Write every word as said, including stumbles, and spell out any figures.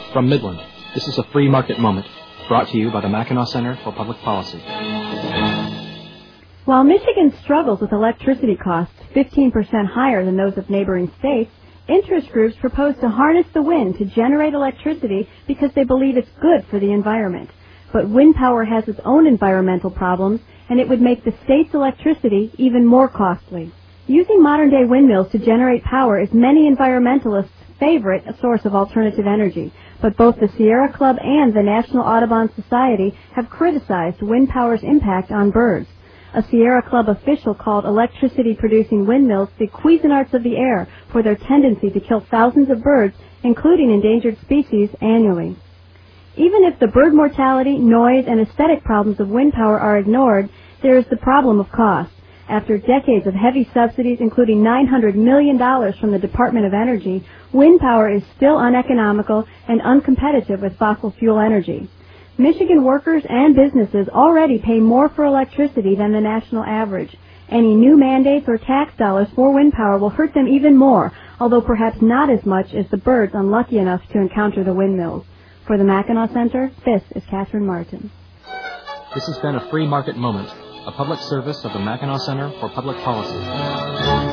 From Midland, this is a Free Market Moment, brought to you by the Mackinac Center for Public Policy. While Michigan struggles with electricity costs fifteen percent higher than those of neighboring states, interest groups propose to harness the wind to generate electricity because they believe it's good for the environment. But wind power has its own environmental problems, and it would make the state's electricity even more costly. Using modern-day windmills to generate power is many environmentalists' favorite source of alternative energy, but both the Sierra Club and the National Audubon Society have criticized wind power's impact on birds. A Sierra Club official called electricity-producing windmills the Cuisinarts of the air for their tendency to kill thousands of birds, including endangered species, annually. Even if the bird mortality, noise, and aesthetic problems of wind power are ignored, there is the problem of cost. After decades of heavy subsidies, including nine hundred million dollars from the Department of Energy, wind power is still uneconomical and uncompetitive with fossil fuel energy. Michigan workers and businesses already pay more for electricity than the national average. Any new mandates or tax dollars for wind power will hurt them even more, although perhaps not as much as the birds unlucky enough to encounter the windmills. For the Mackinac Center, this is Catherine Martin. This has been a Free Market Moment, a public service of the Mackinac Center for Public Policy.